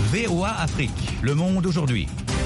VOA Afrique, le monde aujourd'hui.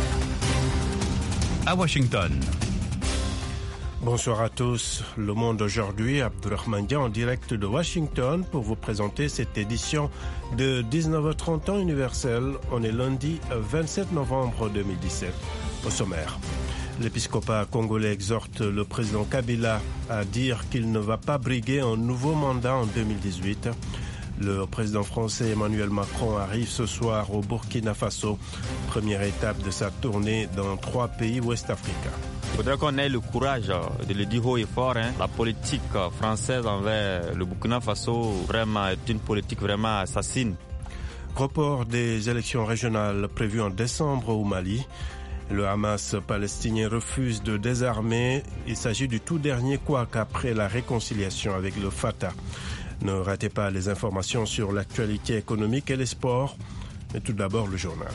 À Washington. Bonsoir à tous. Le monde aujourd'hui, Abdurrahman Dia en direct de Washington pour vous présenter cette édition de 19h30 temps universel. On est lundi 27 novembre 2017. Au sommaire, l'épiscopat congolais exhorte le président Kabila à dire qu'il ne va pas briguer un nouveau mandat en 2018. Le président français Emmanuel Macron arrive ce soir au Burkina Faso, première étape de sa tournée dans 3 pays ouest-africains. Il faudrait qu'on ait le courage de le dire haut et fort. La politique française envers le Burkina Faso vraiment est une politique vraiment assassine. Report des élections régionales prévues en décembre au Mali. Le Hamas palestinien refuse de désarmer. Il s'agit du tout dernier couac après la réconciliation avec le Fatah. Ne ratez pas les informations sur l'actualité économique et les sports. Mais tout d'abord, le journal.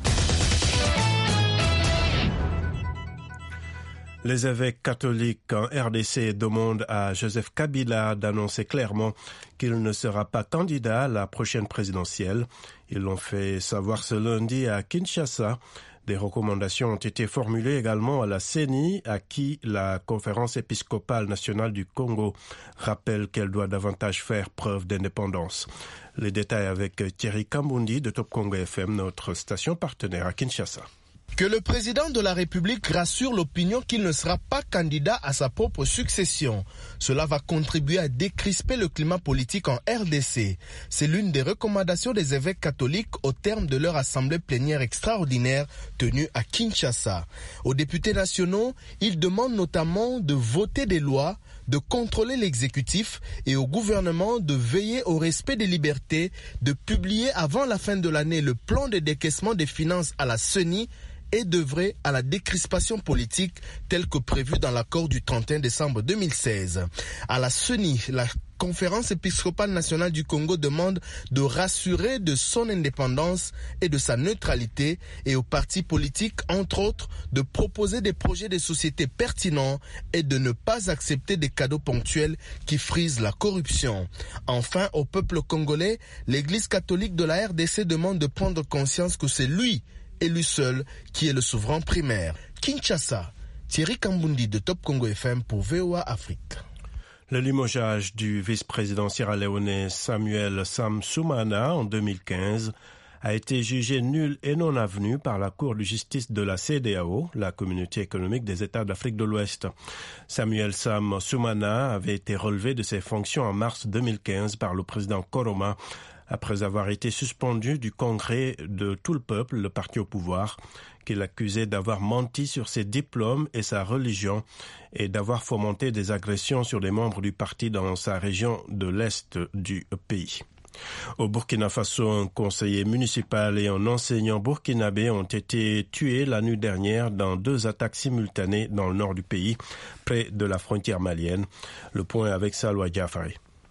Les évêques catholiques en RDC demandent à Joseph Kabila d'annoncer clairement qu'il ne sera pas candidat à la prochaine présidentielle. Ils l'ont fait savoir ce lundi à Kinshasa. Des recommandations ont été formulées également à la CENI, à qui la Conférence épiscopale nationale du Congo rappelle qu'elle doit davantage faire preuve d'indépendance. Les détails avec Thierry Kambundi de Top Congo FM, notre station partenaire à Kinshasa. Que le président de la République rassure l'opinion qu'il ne sera pas candidat à sa propre succession. Cela va contribuer à décrisper le climat politique en RDC. C'est l'une des recommandations des évêques catholiques au terme de leur assemblée plénière extraordinaire tenue à Kinshasa. Aux députés nationaux, ils demandent notamment de voter des lois, de contrôler l'exécutif et au gouvernement de veiller au respect des libertés, de publier avant la fin de l'année le plan de décaissement des finances à la CENI et d'œuvrer à la décrispation politique telle que prévue dans l'accord du 31 décembre 2016. À la CENI, la Conférence épiscopale nationale du Congo demande de rassurer de son indépendance et de sa neutralité et aux partis politiques, entre autres, de proposer des projets de société pertinents et de ne pas accepter des cadeaux ponctuels qui frisent la corruption. Enfin, au peuple congolais, l'Église catholique de la RDC demande de prendre conscience que c'est lui et lui seul qui est le souverain primaire. Kinshasa, Thierry Kambundi de Top Congo FM pour VOA Afrique. Le limogeage du vice-président sierra-léonais Samuel Sam Soumana en 2015 a été jugé nul et non avenu par la Cour de justice de la CEDEAO, la Communauté économique des États d'Afrique de l'Ouest. Samuel Sam Soumana avait été relevé de ses fonctions en mars 2015 par le président Koroma, après avoir été suspendu du Congrès de tout le peuple, le parti au pouvoir, qu'il accusait d'avoir menti sur ses diplômes et sa religion et d'avoir fomenté des agressions sur les membres du parti dans sa région de l'Est du pays. Au Burkina Faso, un conseiller municipal et un enseignant burkinabé ont été tués la nuit dernière dans 2 attaques simultanées dans le nord du pays, près de la frontière malienne. Le point avec Salwa Diafari.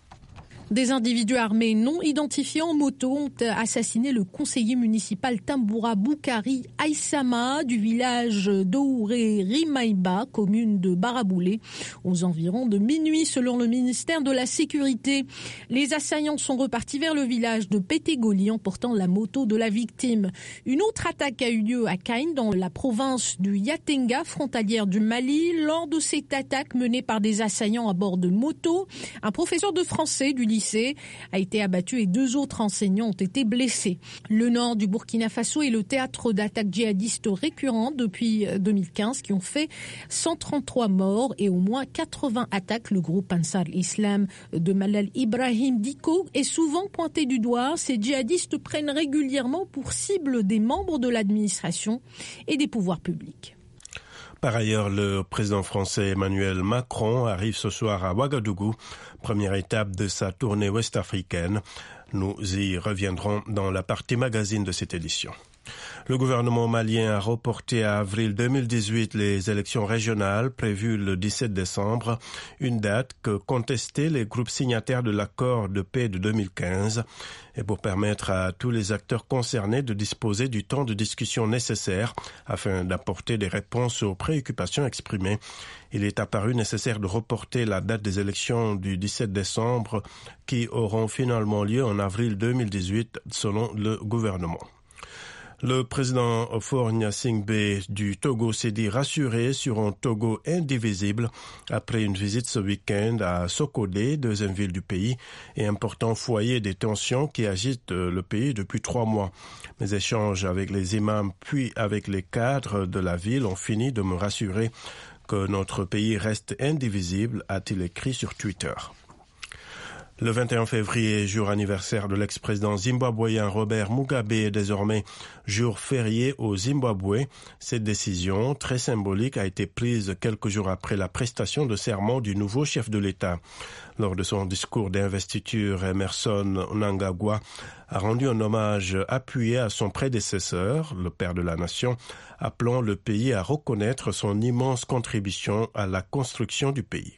Des individus armés non identifiés en moto ont assassiné le conseiller municipal Tamboura Boukari Aïssama du village d'Ouré Rimaïba, commune de Baraboulé, aux environs de minuit selon le ministère de la Sécurité. Les assaillants sont repartis vers le village de Pétégoli en portant la moto de la victime. Une autre attaque a eu lieu à Kain, dans la province du Yatenga, frontalière du Mali. Lors de cette attaque menée par des assaillants à bord de moto, un professeur de français du lycée a été abattu et 2 autres enseignants ont été blessés. Le nord du Burkina Faso est le théâtre d'attaques djihadistes récurrentes depuis 2015 qui ont fait 133 morts et au moins 80 attaques. Le groupe Ansar Islam de Malal Ibrahim Dicko est souvent pointé du doigt. Ces djihadistes prennent régulièrement pour cible des membres de l'administration et des pouvoirs publics. Par ailleurs, le président français Emmanuel Macron arrive ce soir à Ouagadougou, première étape de sa tournée ouest-africaine. Nous y reviendrons dans la partie magazine de cette édition. Le gouvernement malien a reporté à avril 2018 les élections régionales prévues le 17 décembre, une date que contestaient les groupes signataires de l'accord de paix de 2015, et pour permettre à tous les acteurs concernés de disposer du temps de discussion nécessaire afin d'apporter des réponses aux préoccupations exprimées. Il est apparu nécessaire de reporter la date des élections du 17 décembre qui auront finalement lieu en avril 2018 selon le gouvernement. Le président Faure Gnassingbé du Togo s'est dit rassuré sur un Togo indivisible après une visite ce week-end à Sokodé, deuxième ville du pays, et important foyer des tensions qui agitent le pays depuis 3 mois. Mes échanges avec les imams puis avec les cadres de la ville ont fini de me rassurer que notre pays reste indivisible, a-t-il écrit sur Twitter. Le 21 février, jour anniversaire de l'ex-président zimbabwéen Robert Mugabe, est désormais jour férié au Zimbabwe. Cette décision, très symbolique, a été prise quelques jours après la prestation de serment du nouveau chef de l'État. Lors de son discours d'investiture, Emmerson Mnangagwa a rendu un hommage appuyé à son prédécesseur, le père de la nation, appelant le pays à reconnaître son immense contribution à la construction du pays.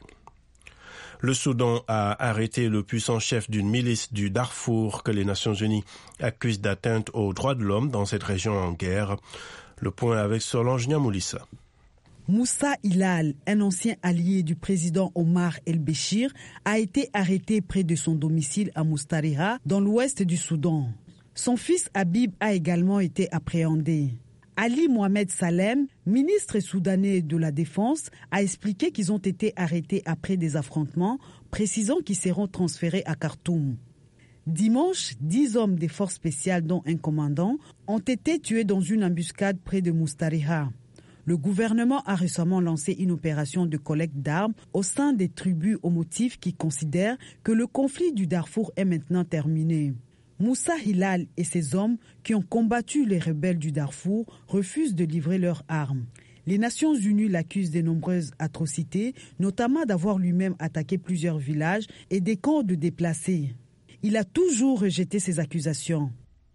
Le Soudan a arrêté le puissant chef d'une milice du Darfour que les Nations Unies accusent d'atteinte aux droits de l'homme dans cette région en guerre. Le point avec Solange Niamoulissa. Moussa Hilal, un ancien allié du président Omar el-Béchir, a été arrêté près de son domicile à Moustariha, dans l'ouest du Soudan. Son fils Habib a également été appréhendé. Ali Mohamed Salem, ministre soudanais de la Défense, a expliqué qu'ils ont été arrêtés après des affrontements, précisant qu'ils seront transférés à Khartoum. Dimanche, 10 hommes des forces spéciales, dont un commandant, ont été tués dans une embuscade près de Moustariha. Le gouvernement a récemment lancé une opération de collecte d'armes au sein des tribus au motif qui considèrent que le conflit du Darfour est maintenant terminé. Moussa Hilal et ses hommes qui ont combattu les rebelles du Darfour refusent de livrer leurs armes. Les Nations Unies l'accusent de nombreuses atrocités, notamment d'avoir lui-même attaqué plusieurs villages et des camps de déplacés. Il a toujours rejeté ces accusations.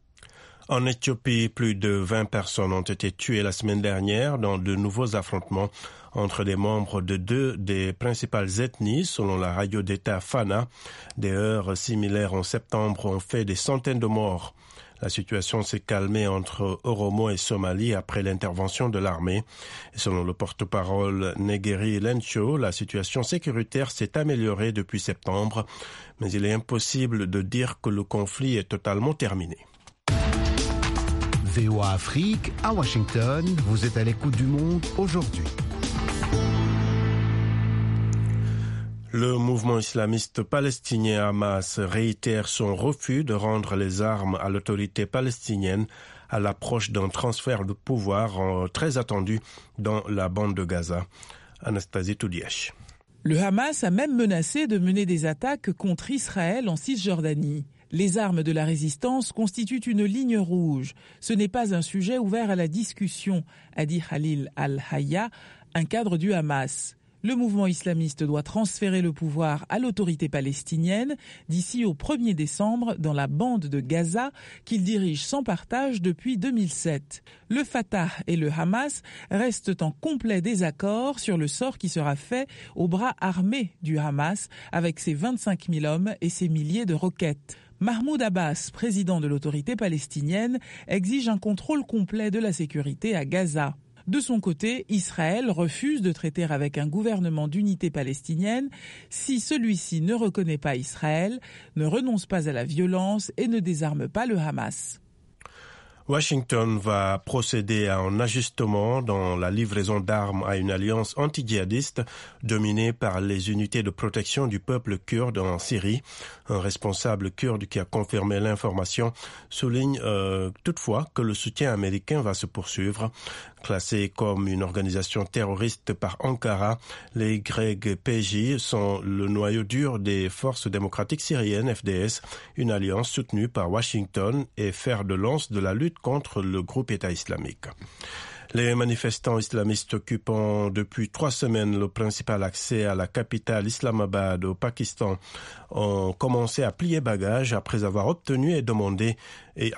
En Éthiopie, plus de 20 personnes ont été tuées la semaine dernière dans de nouveaux affrontements entre des membres de 2 des principales ethnies, selon la radio d'État Fana. Des heurts similaires en septembre ont fait des centaines de morts. La situation s'est calmée entre Oromo et Somalie après l'intervention de l'armée. Et selon le porte-parole Negeri Lencho, la situation sécuritaire s'est améliorée depuis septembre, mais il est impossible de dire que le conflit est totalement terminé. VOA Afrique, à Washington, vous êtes à l'écoute du monde aujourd'hui. Le mouvement islamiste palestinien Hamas réitère son refus de rendre les armes à l'autorité palestinienne à l'approche d'un transfert de pouvoir très attendu dans la bande de Gaza. Anastasie Toudièche. Le Hamas a même menacé de mener des attaques contre Israël en Cisjordanie. Les armes de la résistance constituent une ligne rouge. Ce n'est pas un sujet ouvert à la discussion, a dit Khalil al-Hayya, un cadre du Hamas. Le mouvement islamiste doit transférer le pouvoir à l'autorité palestinienne d'ici au 1er décembre dans la bande de Gaza qu'il dirige sans partage depuis 2007. Le Fatah et le Hamas restent en complet désaccord sur le sort qui sera fait au bras armé du Hamas avec ses 25 000 hommes et ses milliers de roquettes. Mahmoud Abbas, président de l'autorité palestinienne, exige un contrôle complet de la sécurité à Gaza. De son côté, Israël refuse de traiter avec un gouvernement d'unité palestinienne si celui-ci ne reconnaît pas Israël, ne renonce pas à la violence et ne désarme pas le Hamas. Washington va procéder à un ajustement dans la livraison d'armes à une alliance anti-djihadiste dominée par les unités de protection du peuple kurde en Syrie. Un responsable kurde qui a confirmé l'information souligne toutefois que le soutien américain va se poursuivre. Classés comme une organisation terroriste par Ankara, les YPJ sont le noyau dur des forces démocratiques syriennes, FDS, une alliance soutenue par Washington et fer de lance de la lutte contre le groupe État islamique. Les manifestants islamistes occupant depuis 3 semaines le principal accès à la capitale Islamabad au Pakistan ont commencé à plier bagages après avoir obtenu et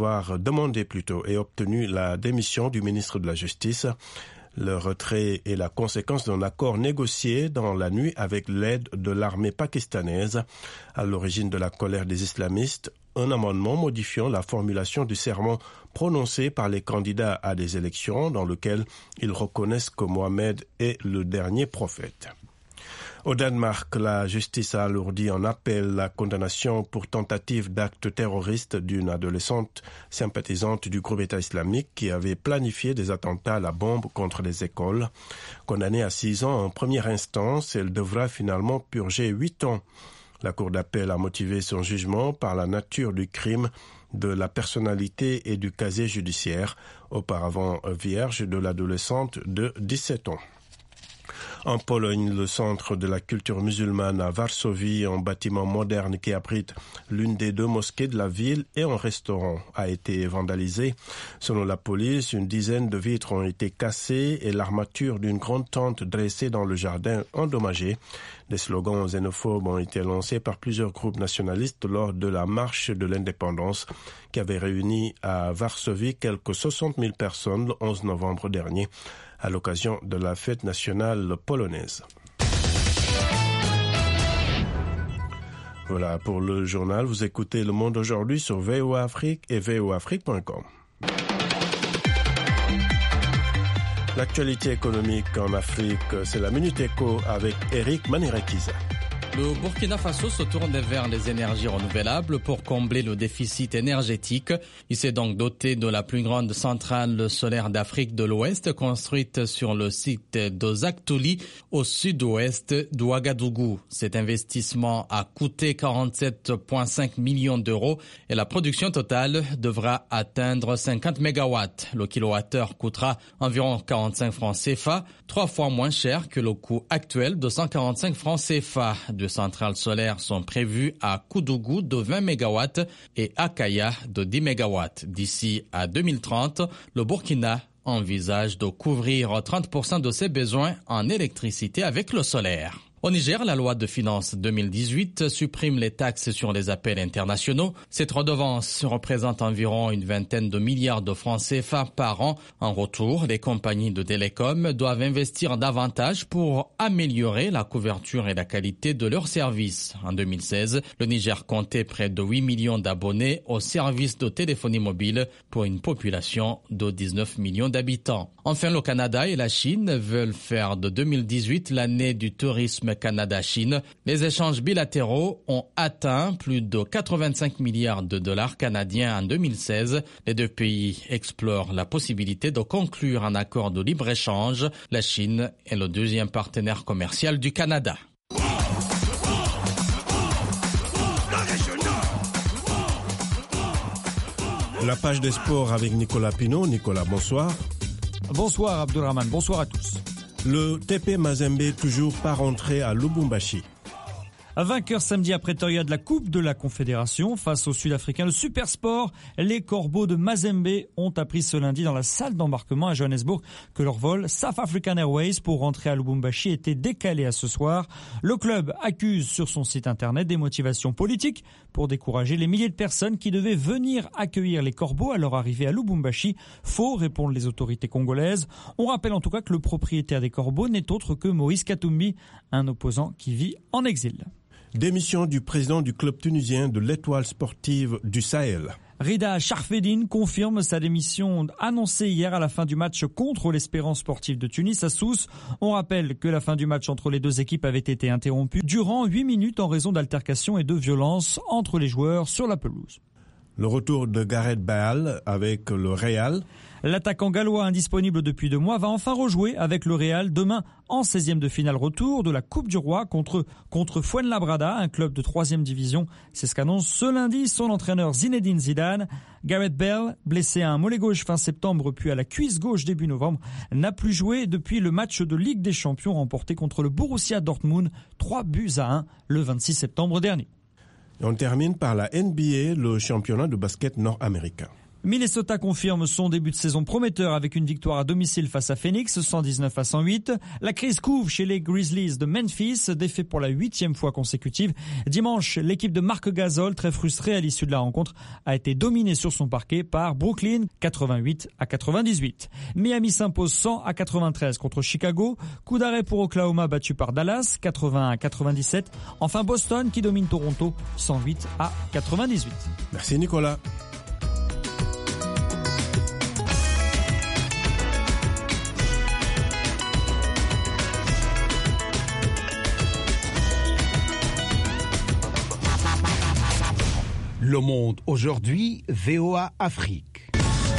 obtenu la démission du ministre de la Justice. Le retrait est la conséquence d'un accord négocié dans la nuit avec l'aide de l'armée pakistanaise. À l'origine de la colère des islamistes, un amendement modifiant la formulation du serment prononcé par les candidats à des élections dans lequel ils reconnaissent que Mohammed est le dernier prophète. Au Danemark, la justice a alourdi en appel la condamnation pour tentative d'acte terroriste d'une adolescente sympathisante du groupe État islamique qui avait planifié des attentats à la bombe contre les écoles. Condamnée à 6 ans en première instance, elle devra finalement purger 8 ans. La Cour d'appel a motivé son jugement par la nature du crime, de la personnalité et du casier judiciaire, auparavant vierge de l'adolescente de 17 ans. En Pologne, le centre de la culture musulmane à Varsovie, un bâtiment moderne qui abrite l'une des 2 mosquées de la ville et un restaurant, a été vandalisé. Selon la police, une dizaine de vitres ont été cassées et l'armature d'une grande tente dressée dans le jardin endommagée. Des slogans xénophobes ont été lancés par plusieurs groupes nationalistes lors de la marche de l'indépendance qui avait réuni à Varsovie quelques 60 000 personnes le 11 novembre dernier à l'occasion de la fête nationale polonaise. Voilà pour le journal. Vous écoutez Le Monde aujourd'hui sur VOA Afrique et voaafrique.com. L'actualité économique en Afrique, c'est la Minute Éco avec Eric Manirakiza. Le Burkina Faso se tourne vers les énergies renouvelables pour combler le déficit énergétique. Il s'est donc doté de la plus grande centrale solaire d'Afrique de l'Ouest, construite sur le site d'Ozaktouli, au sud-ouest d'Ouagadougou. Cet investissement a coûté 47,5 millions d'euros et la production totale devra atteindre 50 mégawatts. Le kilowattheure coûtera environ 45 francs CFA, 3 fois moins cher que le coût actuel de 145 francs CFA. 2 centrales solaires sont prévues à Koudougou de 20 MW et à Kaya de 10 MW. D'ici à 2030, le Burkina envisage de couvrir 30% de ses besoins en électricité avec le solaire. Au Niger, la loi de finances 2018 supprime les taxes sur les appels internationaux. Cette redevance représente environ une vingtaine de milliards de francs CFA par an. En retour, les compagnies de télécom doivent investir davantage pour améliorer la couverture et la qualité de leurs services. En 2016, le Niger comptait près de 8 millions d'abonnés aux services de téléphonie mobile pour une population de 19 millions d'habitants. Enfin, le Canada et la Chine veulent faire de 2018 l'année du tourisme Canada-Chine. Les échanges bilatéraux ont atteint plus de 85 milliards de dollars canadiens en 2016. Les 2 pays explorent la possibilité de conclure un accord de libre-échange. La Chine est le 2e partenaire commercial du Canada. La page des sports avec Nicolas Pinault. Nicolas, bonsoir. Bonsoir Abdulrahman, bonsoir à tous. Le TP Mazembe toujours pas rentré à Lubumbashi. Vainqueur samedi à Pretoria de la Coupe de la Confédération face aux Sud-Africains, le Supersport, les Corbeaux de Mazembe ont appris ce lundi dans la salle d'embarquement à Johannesburg que leur vol South African Airways pour rentrer à Lubumbashi était décalé à ce soir. Le club accuse sur son site internet des motivations politiques pour décourager les milliers de personnes qui devaient venir accueillir les Corbeaux à leur arrivée à Lubumbashi. Faux, répondent les autorités congolaises. On rappelle en tout cas que le propriétaire des Corbeaux n'est autre que Moïse Katumbi, un opposant qui vit en exil. Démission du président du club tunisien de l'Étoile sportive du Sahel. Rida Charfedine confirme sa démission annoncée hier à la fin du match contre l'Espérance sportive de Tunis à Sousse. On rappelle que la fin du match entre les 2 équipes avait été interrompue durant 8 minutes en raison d'altercations et de violences entre les joueurs sur la pelouse. Le retour de Gareth Bale avec le Real. L'attaquant gallois indisponible depuis 2 mois va enfin rejouer avec le Real demain en 16e de finale retour de la Coupe du Roi contre Fuenlabrada, un club de 3e division. C'est ce qu'annonce ce lundi son entraîneur Zinedine Zidane. Gareth Bale, blessé à un mollet gauche fin septembre puis à la cuisse gauche début novembre, n'a plus joué depuis le match de Ligue des Champions remporté contre le Borussia Dortmund 3-1 le 26 septembre dernier. Et on termine par la NBA, le championnat de basket nord-américain. Minnesota confirme son début de saison prometteur avec une victoire à domicile face à Phoenix, 119-108. La crise couve chez les Grizzlies de Memphis, défait pour la 8e fois consécutive. Dimanche, l'équipe de Marc Gasol, très frustrée à l'issue de la rencontre, a été dominée sur son parquet par Brooklyn, 88-98. Miami s'impose 100-93 contre Chicago. Coup d'arrêt pour Oklahoma battu par Dallas, 80-97. Enfin Boston qui domine Toronto, 108-98. Merci Nicolas. Le Monde aujourd'hui, VOA Afrique.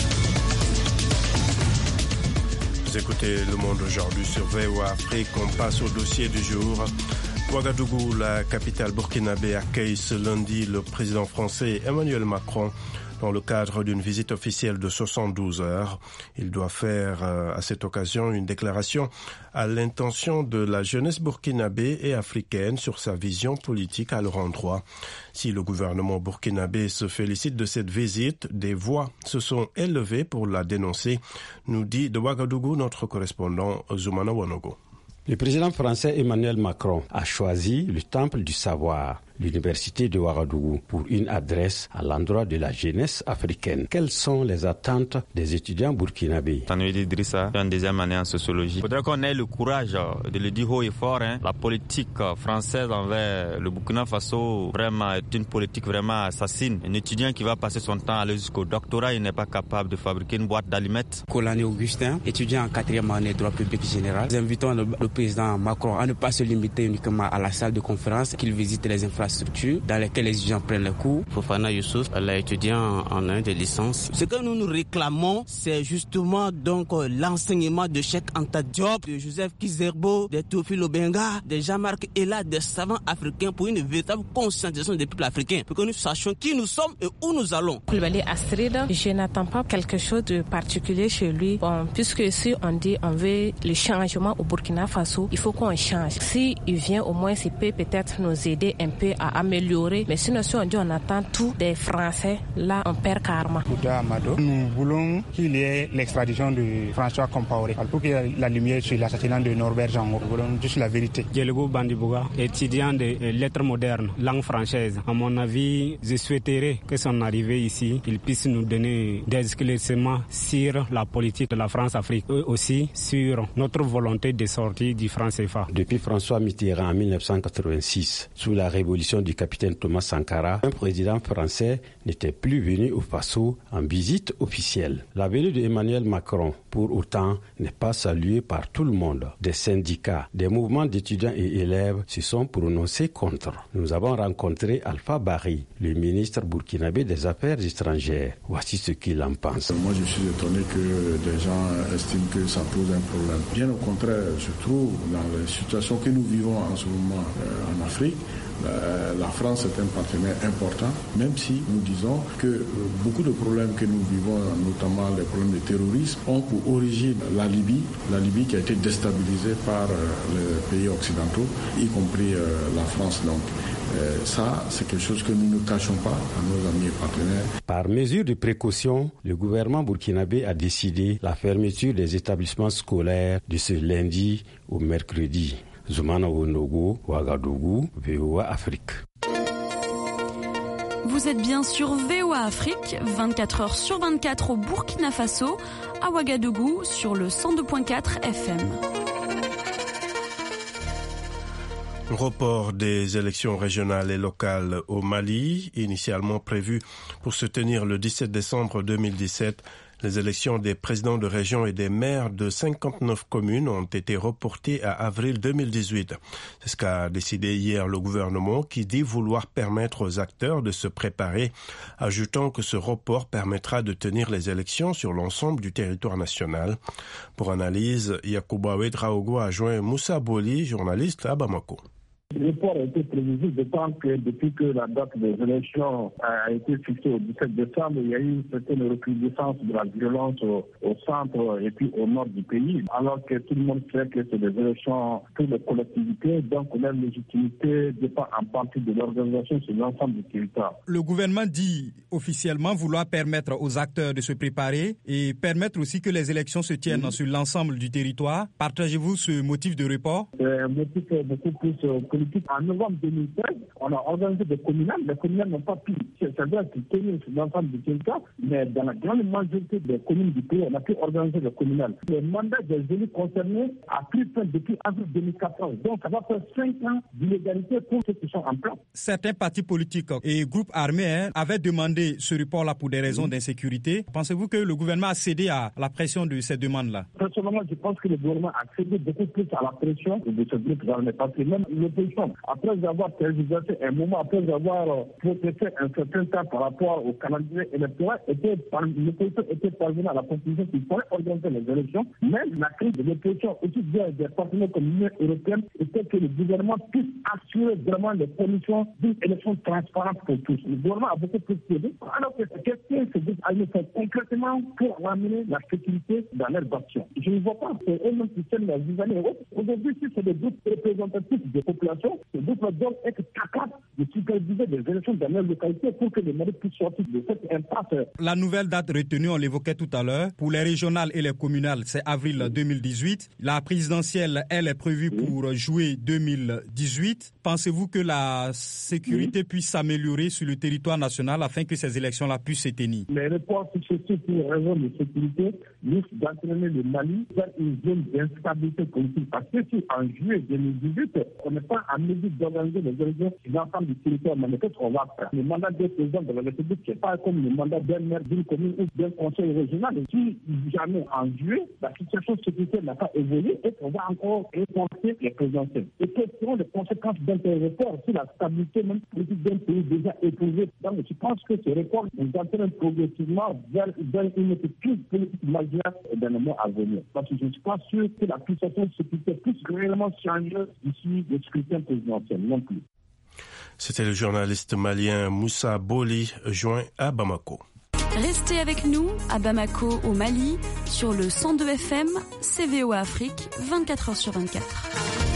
Vous écoutez Le Monde aujourd'hui sur VOA Afrique. On passe au dossier du jour. Ouagadougou, la capitale burkinabé, accueille ce lundi le président français Emmanuel Macron dans le cadre d'une visite officielle de 72 heures. Il doit faire à cette occasion une déclaration à l'intention de la jeunesse burkinabé et africaine sur sa vision politique à leur endroit. Si le gouvernement burkinabé se félicite de cette visite, des voix se sont élevées pour la dénoncer, nous dit de Ouagadougou notre correspondant Zoumana Wanogo. Le président français Emmanuel Macron a choisi le Temple du Savoir, l'université de Ouagadougou, pour une adresse à l'endroit de la jeunesse africaine. Quelles sont les attentes des étudiants burkinabés? Tanouid Idrissa, en deuxième année en sociologie. Il faudrait qu'on ait le courage de le dire haut et fort. La politique française envers le Burkina Faso vraiment est une politique vraiment assassine. Un étudiant qui va passer son temps à aller jusqu'au doctorat, il n'est pas capable de fabriquer une boîte d'allumettes. Colani Augustin, étudiant en 4e année de droit public général. Nous invitons le président Macron à ne pas se limiter uniquement à la salle de conférence, qu'il visite les infrastructures dans lesquelles les étudiants prennent le cours. Fofana Youssouf, elle est étudiant en un de licence. Ce que nous réclamons, c'est justement donc l'enseignement de Cheikh Anta Diop, de Joseph Kizerbo, de Théophile Obenga, de Jean-Marc Ella, des savants africains pour une véritable conscientisation des peuples africains, pour que nous sachions qui nous sommes et où nous allons. Koulibaly Astrid, je n'attends pas quelque chose de particulier chez lui. Bon, puisque si on dit on veut le changement au Burkina Faso, il faut qu'on change. Si il vient, au moins, il peut peut-être nous aider un peu à améliorer. Mais sinon, si on dit on attend tout des Français, là, on perd karma. Nous voulons qu'il y ait l'extradition de François Compaoré pour qu'il y ait la lumière sur l'assassinat de Norbert Jango. Nous voulons juste la vérité. Diélogo Bandibouga, étudiant de lettres modernes, langue française. À mon avis, je souhaiterais que son arrivée ici, il puisse nous donner des éclaircissements sur la politique de la France-Afrique et aussi sur notre volonté de sortir du franc CFA. Depuis François Mitterrand en 1986, sous la révolution du capitaine Thomas Sankara, un président français n'était plus venu au Faso en visite officielle. La venue d'Emmanuel Macron, pour autant, n'est pas saluée par tout le monde. Des syndicats, des mouvements d'étudiants et élèves se sont prononcés contre. Nous avons rencontré Alpha Barry, le ministre burkinabé des Affaires étrangères. Voici ce qu'il en pense. Moi, je suis étonné que des gens estiment que ça pose un problème. Bien au contraire, je trouve, dans la situation que nous vivons en ce moment en Afrique, la France est un partenaire important, même si nous disons que beaucoup de problèmes que nous vivons, notamment les problèmes de terrorisme, ont pour origine la Libye qui a été déstabilisée par les pays occidentaux, y compris la France. Donc, ça, c'est quelque chose que nous ne cachons pas à nos amis et partenaires. Par mesure de précaution, le gouvernement burkinabé a décidé la fermeture des établissements scolaires de ce lundi au mercredi. Zoumana Wonogo, Ouagadougou, VOA Afrique. Vous êtes bien sur VOA Afrique, 24 heures sur 24 au Burkina Faso, à Ouagadougou sur le 102.4 FM. Report des élections régionales et locales au Mali, initialement prévues pour se tenir le 17 décembre 2017. Les élections des présidents de région et des maires de 59 communes ont été reportées à avril 2018. C'est ce qu'a décidé hier le gouvernement qui dit vouloir permettre aux acteurs de se préparer, ajoutant que ce report permettra de tenir les élections sur l'ensemble du territoire national. Pour analyse, Yacouba Ouedraogo a joint Moussa Boli, journaliste à Bamako. Le report a été prévisible, d'autant que depuis que la date des élections a été fixée au 17 décembre, il y a eu une certaine recrudescence de la violence au centre et puis au nord du pays, alors que tout le monde sait que c'est des élections pour les collectivités, donc leur légitimité dépend en partie de l'organisation sur l'ensemble du territoire. Le gouvernement dit officiellement vouloir permettre aux acteurs de se préparer et permettre aussi que les élections se tiennent sur l'ensemble du territoire. Partagez-vous ce motif de report? C'est un motif beaucoup plus politique. En novembre 2013, on a organisé des communales. Les communales n'ont pas pu, c'est-à-dire qu'ils tenaient sur l'ensemble du territoire, mais dans la grande majorité des communes du pays, on a pu organiser des communales. Le mandat des élus concernés a pris fin depuis avril 2014. Donc, ça va faire 5 ans d'illégalité pour ceux qui sont en place. Certains partis politiques et groupes armés avaient demandé ce report-là pour des raisons d'insécurité. Pensez-vous que le gouvernement a cédé à la pression de ces demandes-là? Personnellement, je pense que le gouvernement a cédé beaucoup plus à la pression de ce groupe armé, parce que même l'opposition élections, après avoir tergiversé un moment, après avoir protesté un certain temps par rapport au calendrier électoral, l'opposition était parvenue à la conclusion qu'il fallait organiser les élections, mais la crise de l'opposition, aussi bien des partenaires comme l'Union européenne, était que le gouvernement puisse assurer vraiment les conditions d'une élection transparente pour tous. Le gouvernement a beaucoup plus cédé, alors que qu'est-ce que ces groupes armés font concrètement pour ramener la sécurité dans leurs actions? Je ne vois pas, c'est eux-mêmes qui tiennent la vie. Aujourd'hui, si c'est des groupes représentatifs des populations, ces groupes doivent être capables de superviser des élections dans leur localité pour que les mairies puissent sortir de cette impasse. La nouvelle date retenue, on l'évoquait tout à l'heure, pour les régionales et les communales, c'est avril 2018. La présidentielle, elle, est prévue pour juillet 2018. Pensez-vous que la sécurité puisse s'améliorer sur le territoire national afin que ces élections-là puissent se tenir? Les reports successifs pour raison de sécurité risquent d'entraîner le Mali vers une zone d'instabilité politique. Parce que si en juillet 2018, on n'est pas en mesure d'organiser les élections sur l'ensemble du territoire, mais peut-être qu'on va faire. Le mandat des présidents de la République, c'est pas comme le mandat d'un maire d'une commune ou d'un conseil régional. Et si jamais en juillet, la situation sécuritaire n'a pas évolué et qu'on va encore reporter les présidentielles. Et quelles seront les conséquences d'un tel report sur la stabilité même politique d'un pays déjà éprouvé? Donc je pense que ce report nous entraîne progressivement vers une crise politique majeure dans le mois à venir. Parce que je ne suis pas sûr que la situation de sécurité puisse réellement changer d'ici le scrutin présidentiel non plus. C'était le journaliste malien Moussa Boli, joint à Bamako. Restez avec nous à Bamako au Mali sur le 102 FM CVO Afrique 24h sur 24.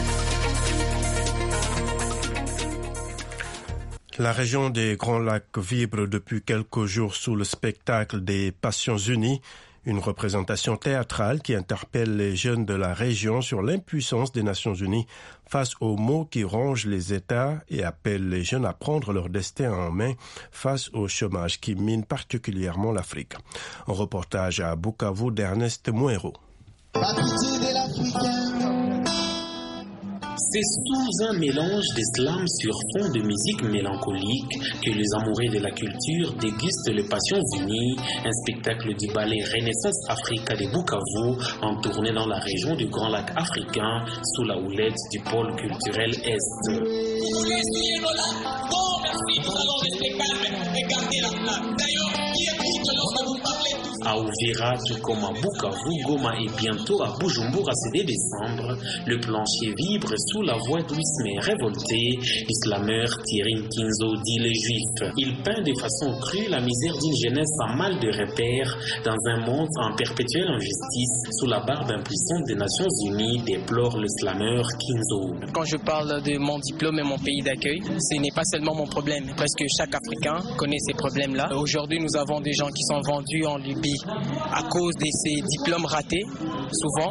La région des Grands Lacs vibre depuis quelques jours sous le spectacle des Passions Unies, une représentation théâtrale qui interpelle les jeunes de la région sur l'impuissance des Nations Unies face aux maux qui rongent les États et appelle les jeunes à prendre leur destin en main face au chômage qui mine particulièrement l'Afrique. Un reportage à Bukavu d'Ernest Mouero. C'est sous un mélange de slam sur fond de musique mélancolique que les amoureux de la culture dégustent les Passions Unies, un spectacle du ballet Renaissance Africa de Bukavu en tournée dans la région du Grand Lac africain sous la houlette du pôle culturel Est. Vous voulez essayer nos lacs? Bon, merci, nous allons rester calmes et garder la place. D'ailleurs, qui écoute lorsque vous parlez? À Uvira, tout comme à Bukavu, Goma et bientôt à Bujumbura, c'est dès décembre, le plancher vibre sous la voix douce mais révoltée du slameur Thierry Nkinzo dit les Juifs. Il peint de façon crue la misère d'une jeunesse à mal de repères dans un monde en perpétuelle injustice sous la barbe impuissante des Nations Unies, déplore le slameur Nkinzo. Quand je parle de mon diplôme et mon pays d'accueil, ce n'est pas seulement mon problème. Presque chaque Africain connaît ces problèmes-là. Aujourd'hui, nous avons des gens qui sont vendus en Libye à cause de ces diplômes ratés, souvent,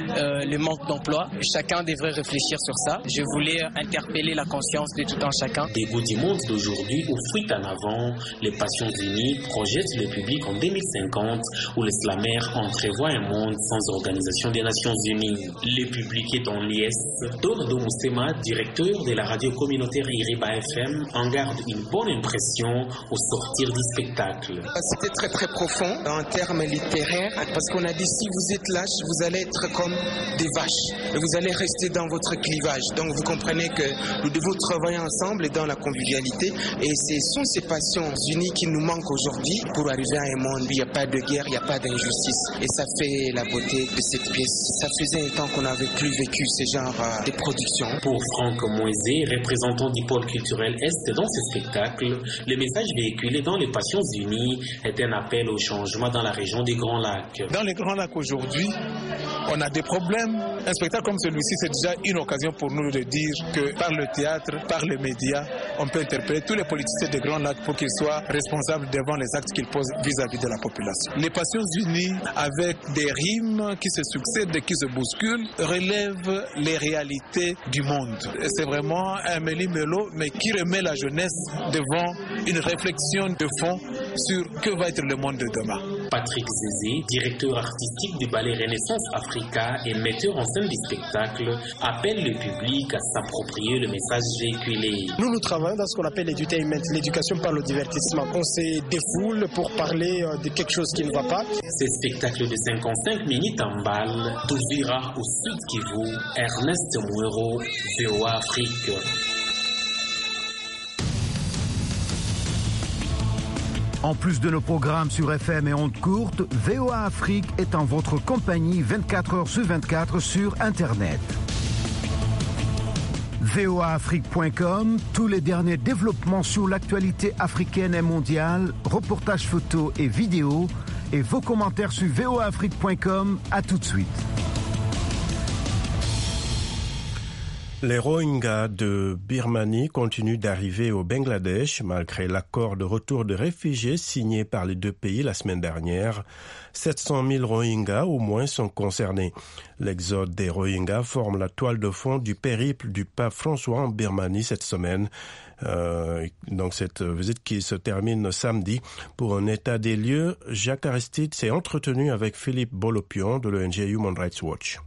le manque d'emploi. Chacun devrait réfléchir sur ça. Je voulais interpeller la conscience de tout un chacun. Début du monde d'aujourd'hui où fuite en avant, les Passions Unies projettent le public en 2050 où les slameurs entrevoient un monde sans organisation des Nations Unies. Le public est en liesse. Dordo Moussema, directeur de la radio communautaire Iriba FM, en garde une bonne impression au sortir du spectacle. C'était très très profond en termes littéraires parce qu'on a dit si vous êtes lâches, vous allez être comme des vaches et vous allez rester dans votre clivage. Donc vous comprenez que nous devons travailler ensemble dans la convivialité et ce sont ces Passions Unies qui nous manquent aujourd'hui pour arriver à un monde où il n'y a pas de guerre, il n'y a pas d'injustice. Et ça fait la beauté de cette pièce. Ça faisait un temps qu'on n'avait plus vécu ce genre de production. Pour Franck Moisé, représentant du pôle culturel Est dans ce spectacle, le message véhiculé dans les Passions Unies est un appel au changement dans la région des Grands Lacs. Dans les Grands Lacs aujourd'hui, on a des problèmes. Un spectacle comme celui-ci, c'est déjà une occasion pour nous de dire que par le théâtre, par les médias, on peut interpeller tous les politiciens des Grands Lacs pour qu'ils soient responsables devant les actes qu'ils posent vis-à-vis de la population. Les Passions Unies, avec des rimes qui se succèdent et qui se bousculent, relèvent les réalités du monde. C'est vraiment un méli-mélo, mais qui remet la jeunesse devant une réflexion de fond sur que va être le monde de demain. Patrick Zézé, directeur artistique du ballet Renaissance Africa et metteur en scène du spectacle, appelle le public à s'approprier le message véhiculé. Nous travaillons dans ce qu'on appelle l'edutainment, l'éducation par le divertissement. On se défoule pour parler de quelque chose qui ne va pas. Ce spectacle de 55 minutes en balle d'Ouvira au Sud Kivu, Ernest Mouero, VOA Afrique. En plus de nos programmes sur FM et ondes courtes, VOA Afrique est en votre compagnie 24h sur 24 sur Internet. voaafrique.com, tous les derniers développements sur l'actualité africaine et mondiale, reportages photos et vidéos, et vos commentaires sur voaafrique.com. À tout de suite. Les Rohingyas de Birmanie continuent d'arriver au Bangladesh malgré l'accord de retour de réfugiés signé par les deux pays la semaine dernière. 700 000 Rohingyas au moins sont concernés. L'exode des Rohingyas forme la toile de fond du périple du pape François en Birmanie cette semaine. Donc cette visite qui se termine samedi. Pour un état des lieux, Jacques Aristide s'est entretenu avec Philippe Bolopion de l'ONG Human Rights Watch.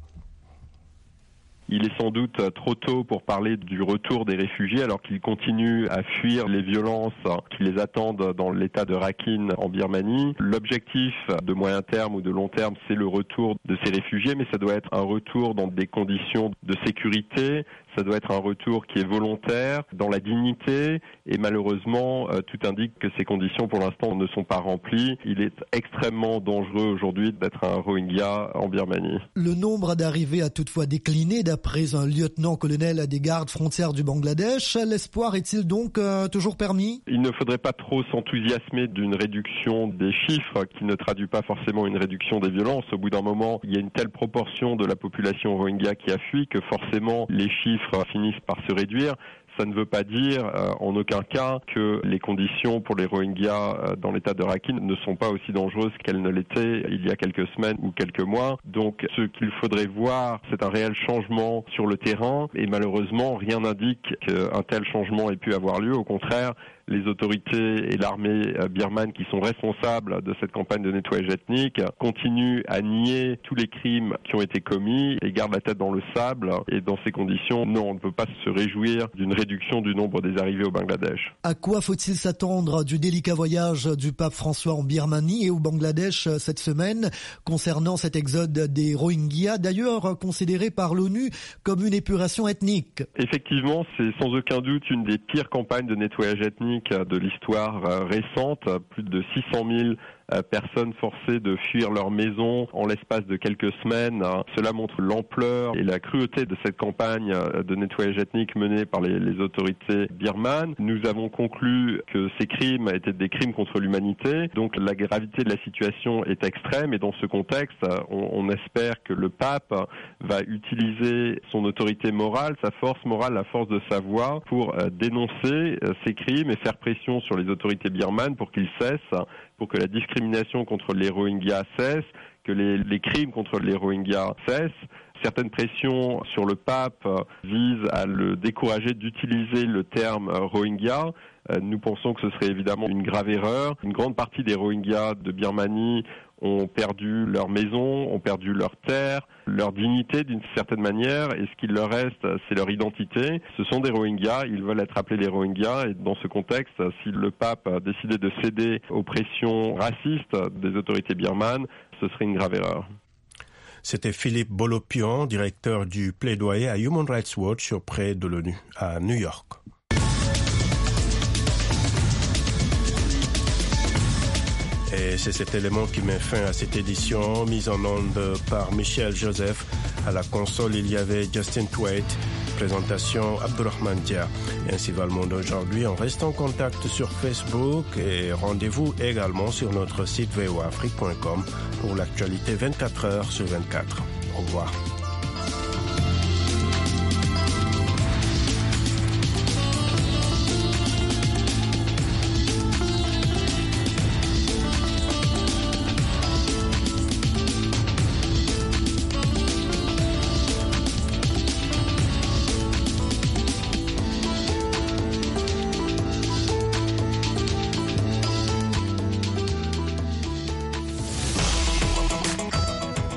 Il est sans doute trop tôt pour parler du retour des réfugiés alors qu'ils continuent à fuir les violences qui les attendent dans l'état de Rakhine en Birmanie. L'objectif de moyen terme ou de long terme, c'est le retour de ces réfugiés, mais ça doit être un retour dans des conditions de sécurité. Ça doit être un retour qui est volontaire, dans la dignité, et malheureusement, tout indique que ces conditions, pour l'instant, ne sont pas remplies. Il est extrêmement dangereux aujourd'hui d'être un Rohingya en Birmanie. Le nombre d'arrivées a toutefois décliné, d'après un lieutenant-colonel des gardes frontières du Bangladesh. L'espoir est-il donc toujours permis ? Il ne faudrait pas trop s'enthousiasmer d'une réduction des chiffres qui ne traduit pas forcément une réduction des violences. Au bout d'un moment, il y a une telle proportion de la population Rohingya qui a fui que forcément les chiffres finissent par se réduire. Ça ne veut pas dire en aucun cas que les conditions pour les Rohingyas dans l'état de Rakhine ne sont pas aussi dangereuses qu'elles ne l'étaient il y a quelques semaines ou quelques mois. Donc ce qu'il faudrait voir, c'est un réel changement sur le terrain et malheureusement rien n'indique qu'un tel changement ait pu avoir lieu. Au contraire, les autorités et l'armée birmane qui sont responsables de cette campagne de nettoyage ethnique continuent à nier tous les crimes qui ont été commis et gardent la tête dans le sable. Et dans ces conditions, non, on ne peut pas se réjouir d'une réduction du nombre des arrivées au Bangladesh. À quoi faut-il s'attendre du délicat voyage du pape François en Birmanie et au Bangladesh cette semaine concernant cet exode des Rohingyas, d'ailleurs considéré par l'ONU comme une épuration ethnique? Effectivement, c'est sans aucun doute une des pires campagnes de nettoyage ethnique de l'histoire récente. Plus de 600 000 personnes forcées de fuir leur maison en l'espace de quelques semaines. Cela montre l'ampleur et la cruauté de cette campagne de nettoyage ethnique menée par les autorités birmanes. Nous avons conclu que ces crimes étaient des crimes contre l'humanité. Donc la gravité de la situation est extrême et dans ce contexte, on espère que le pape va utiliser son autorité morale, sa force morale, la force de sa voix pour dénoncer ces crimes et faire pression sur les autorités birmanes pour qu'ils cessent, pour que la discrimination contre les Rohingyas cesse, que les crimes contre les Rohingyas cessent. Certaines pressions sur le pape visent à le décourager d'utiliser le terme Rohingya. Nous pensons que ce serait évidemment une grave erreur. Une grande partie des Rohingyas de Birmanie ont perdu leur maison, ont perdu leur terre, leur dignité d'une certaine manière, et ce qu'il leur reste, c'est leur identité. Ce sont des Rohingyas, ils veulent être appelés les Rohingyas, et dans ce contexte, si le pape a décidé de céder aux pressions racistes des autorités birmanes, ce serait une grave erreur. C'était Philippe Bolopion, directeur du plaidoyer à Human Rights Watch auprès de l'ONU à New York. Et c'est cet élément qui met fin à cette édition, mise en onde par Michel Joseph. À la console, il y avait Justin Twait, présentation Abdurrahman Dia. Et ainsi va le monde aujourd'hui. On reste en contact sur Facebook et rendez-vous également sur notre site voaafrique.com pour l'actualité 24 heures sur 24. Au revoir.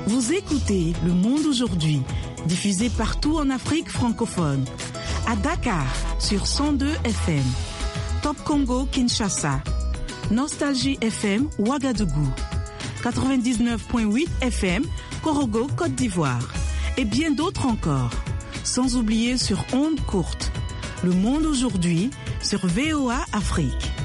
Vous écoutez Le Monde aujourd'hui, diffusé partout en Afrique francophone. À Dakar, sur 102 FM. Top Congo, Kinshasa. Nostalgie FM, Ouagadougou. 99.8 FM, Korogo, Côte d'Ivoire. Et bien d'autres encore. Sans oublier sur ondes courtes. Le Monde aujourd'hui, sur VOA Afrique.